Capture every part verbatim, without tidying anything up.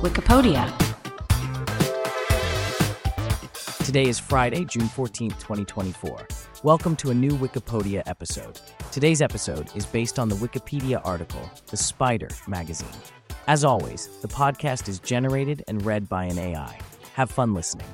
Wikipedia. Today is Friday, June fourteenth, twenty twenty-four. Welcome to a new Wikipedia episode. Today's episode is based on the Wikipedia article, The Spider magazine. As always, the podcast is generated and read by an A I. Have fun listening.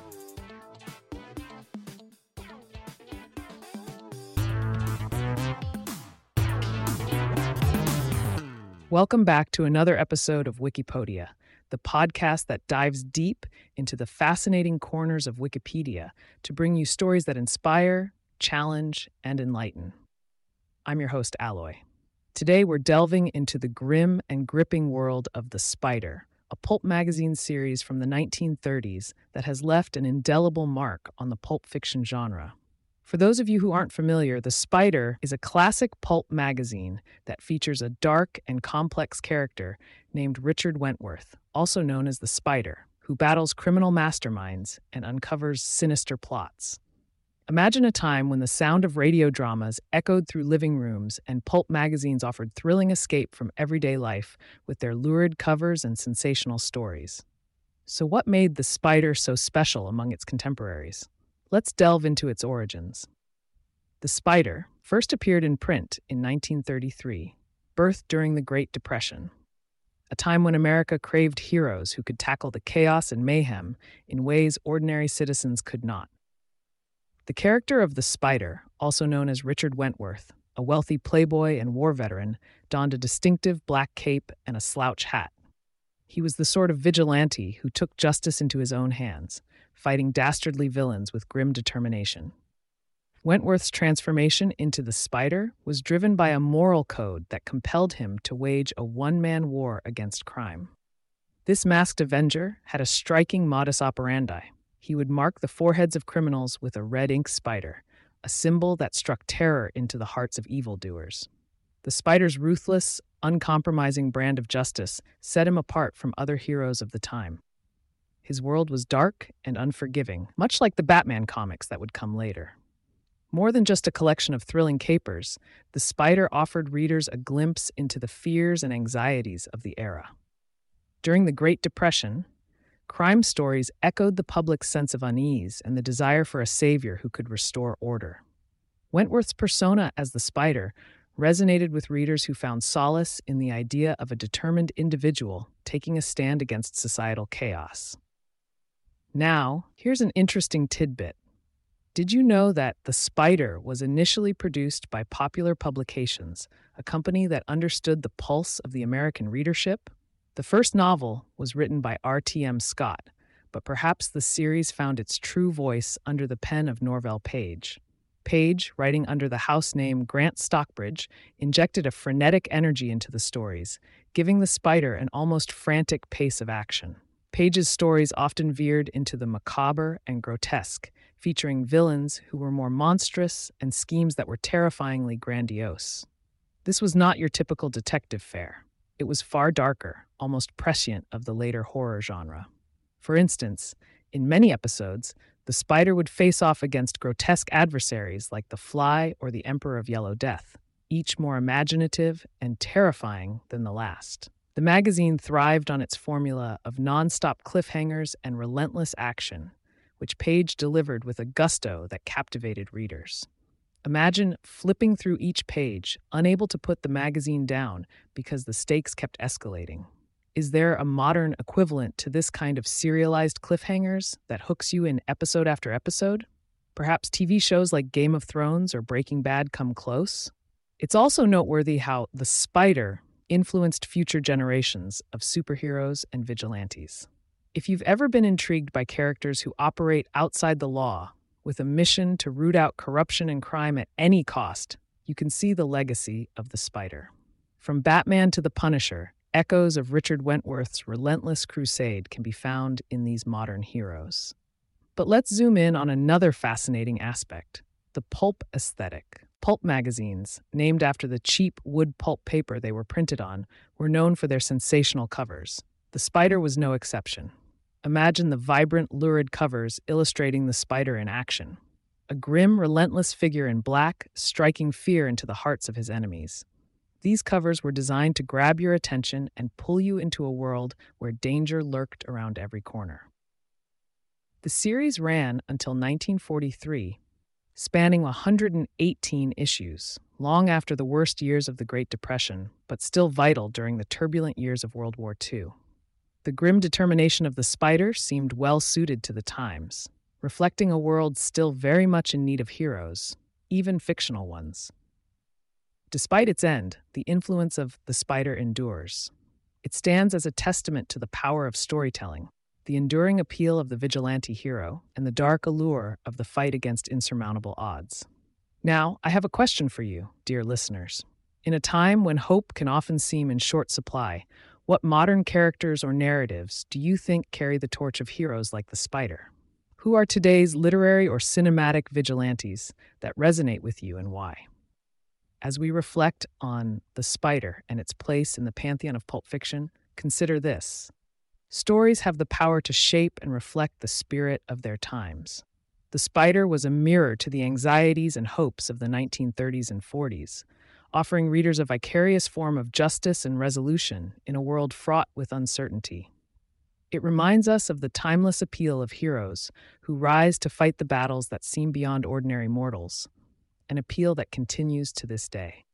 Welcome back to another episode of Wikipedia, the podcast that dives deep into the fascinating corners of Wikipedia to bring you stories that inspire, challenge, and enlighten. I'm your host, Alloy. Today, we're delving into the grim and gripping world of The Spider, a pulp magazine series from the nineteen thirties that has left an indelible mark on the pulp fiction genre. For those of you who aren't familiar, The Spider is a classic pulp magazine that features a dark and complex character named Richard Wentworth, also known as the Spider, who battles criminal masterminds and uncovers sinister plots. Imagine a time when the sound of radio dramas echoed through living rooms and pulp magazines offered thrilling escape from everyday life with their lurid covers and sensational stories. So what made The Spider so special among its contemporaries? Let's delve into its origins. The Spider first appeared in print in nineteen thirty-three, birthed during the Great Depression, a time when America craved heroes who could tackle the chaos and mayhem in ways ordinary citizens could not. The character of the Spider, also known as Richard Wentworth, a wealthy playboy and war veteran, donned a distinctive black cape and a slouch hat. He was the sort of vigilante who took justice into his own hands, fighting dastardly villains with grim determination. Wentworth's transformation into the Spider was driven by a moral code that compelled him to wage a one-man war against crime. This masked avenger had a striking modus operandi. He would mark the foreheads of criminals with a red ink spider, a symbol that struck terror into the hearts of evildoers. The Spider's ruthless, uncompromising brand of justice set him apart from other heroes of the time. His world was dark and unforgiving, much like the Batman comics that would come later. More than just a collection of thrilling capers, The Spider offered readers a glimpse into the fears and anxieties of the era. During the Great Depression, crime stories echoed the public's sense of unease and the desire for a savior who could restore order. Wentworth's persona as the Spider resonated with readers who found solace in the idea of a determined individual taking a stand against societal chaos. Now, here's an interesting tidbit. Did you know that The Spider was initially produced by Popular Publications, a company that understood the pulse of the American readership? The first novel was written by R T M Scott, but perhaps the series found its true voice under the pen of Norvell Page. Page, writing under the house name Grant Stockbridge, injected a frenetic energy into the stories, giving The Spider an almost frantic pace of action. Page's stories often veered into the macabre and grotesque, featuring villains who were more monstrous and schemes that were terrifyingly grandiose. This was not your typical detective fare. It was far darker, almost prescient of the later horror genre. For instance, in many episodes, the Spider would face off against grotesque adversaries like the Fly or the Emperor of Yellow Death, each more imaginative and terrifying than the last. The magazine thrived on its formula of non-stop cliffhangers and relentless action, which Page delivered with a gusto that captivated readers. Imagine flipping through each page, unable to put the magazine down because the stakes kept escalating. Is there a modern equivalent to this kind of serialized cliffhangers that hooks you in episode after episode? Perhaps T V shows like Game of Thrones or Breaking Bad come close? It's also noteworthy how The Spider influenced future generations of superheroes and vigilantes. If you've ever been intrigued by characters who operate outside the law with a mission to root out corruption and crime at any cost, you can see the legacy of the Spider. From Batman to the Punisher, echoes of Richard Wentworth's relentless crusade can be found in these modern heroes. But let's zoom in on another fascinating aspect, the pulp aesthetic. Pulp magazines, named after the cheap wood pulp paper they were printed on, were known for their sensational covers. The Spider was no exception. Imagine the vibrant, lurid covers illustrating the Spider in action. A grim, relentless figure in black, striking fear into the hearts of his enemies. These covers were designed to grab your attention and pull you into a world where danger lurked around every corner. The series ran until nineteen forty-three, spanning one hundred eighteen issues, long after the worst years of the Great Depression, but still vital during the turbulent years of World War Two. The grim determination of the Spider seemed well suited to the times, reflecting a world still very much in need of heroes, even fictional ones. Despite its end, the influence of The Spider endures. It stands as a testament to the power of storytelling, the enduring appeal of the vigilante hero, and the dark allure of the fight against insurmountable odds. Now, I have a question for you, dear listeners. In a time when hope can often seem in short supply, what modern characters or narratives do you think carry the torch of heroes like the Spider? Who are today's literary or cinematic vigilantes that resonate with you and why? As we reflect on The Spider and its place in the pantheon of pulp fiction, consider this. Stories have the power to shape and reflect the spirit of their times. The Spider was a mirror to the anxieties and hopes of the nineteen thirties and forties, offering readers a vicarious form of justice and resolution in a world fraught with uncertainty. It reminds us of the timeless appeal of heroes who rise to fight the battles that seem beyond ordinary mortals, an appeal that continues to this day.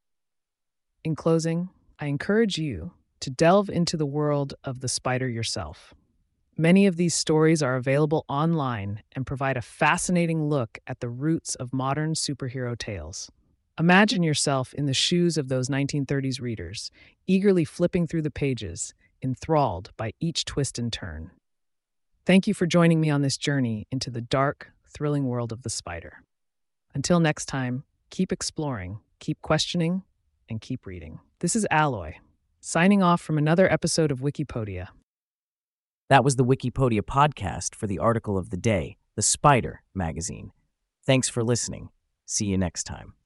In closing, I encourage you to delve into the world of the Spider yourself. Many of these stories are available online and provide a fascinating look at the roots of modern superhero tales. Imagine yourself in the shoes of those nineteen thirties readers, eagerly flipping through the pages, enthralled by each twist and turn. Thank you for joining me on this journey into the dark, thrilling world of the Spider. Until next time, keep exploring, keep questioning, and keep reading. This is Alloy, signing off from another episode of Wikipodia. That was the Wikipodia podcast for the article of the day, The Spider magazine. Thanks for listening. See you next time.